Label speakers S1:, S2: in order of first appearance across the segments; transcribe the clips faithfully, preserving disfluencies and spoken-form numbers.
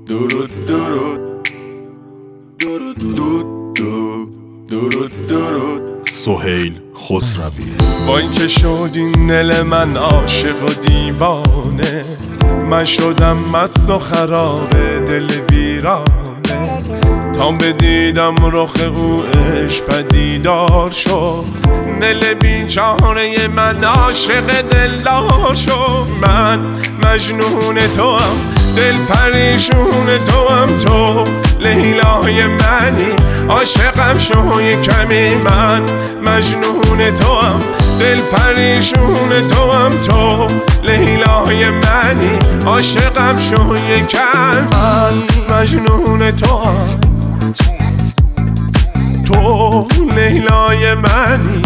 S1: درود درود درود درود درود درود
S2: سهیل خسروی.
S1: با اینکه شد این دل من عاشق و دیوانه، من شدم مست و خراب دل ویرانه، تا بدیدم رخ او عشق پدیدار شد، دل بیچاره من عاشق دلدار شد. من مجنون تو هم، دل پریشون تو هم، تو لیلای منی، عاشقم شو یه کمی. من مجنون تو هم، دل پریشون تو هم، تو لیلای منی، عاشقم شو یه کم. من مجنون تو هم، تو لیلای منی.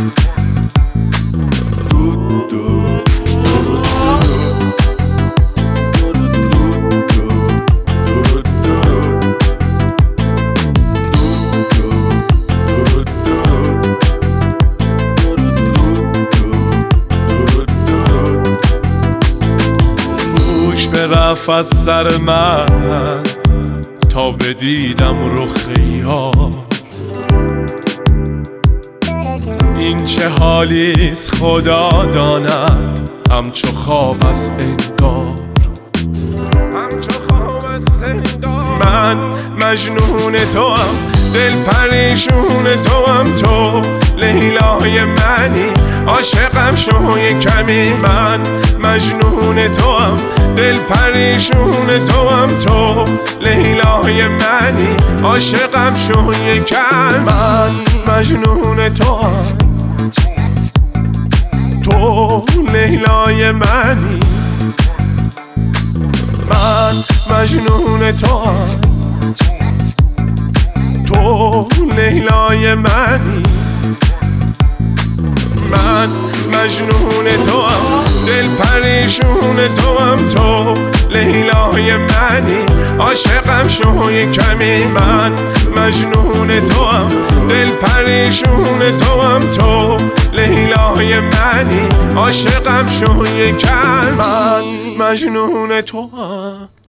S1: رفت از سر من تا بدیدم رخ یار، این چه حالیست خدا داند، همچو خواب است انگار، همچو خواب است انگار. من مجنون تو هم، دل پریشون تو هم، تو لیلای منی، عاشقم شو یه کمی. من مجنون تو هم، دل پریشون تو هم، تو لیلای منی، عاشقم شو یه کم. من مجنون تو هم، تو لیلای منی. من مجنون تو هم، تو لیلای منی. من مجنون تو هم، دل پریشون تو هم، تو لیلای منی، عاشقم شو یه کمی. من مجنون تو هم، دل پریشون تو هم، تو لیلای منی، عاشقم شو یه کم. من مجنون تو هم.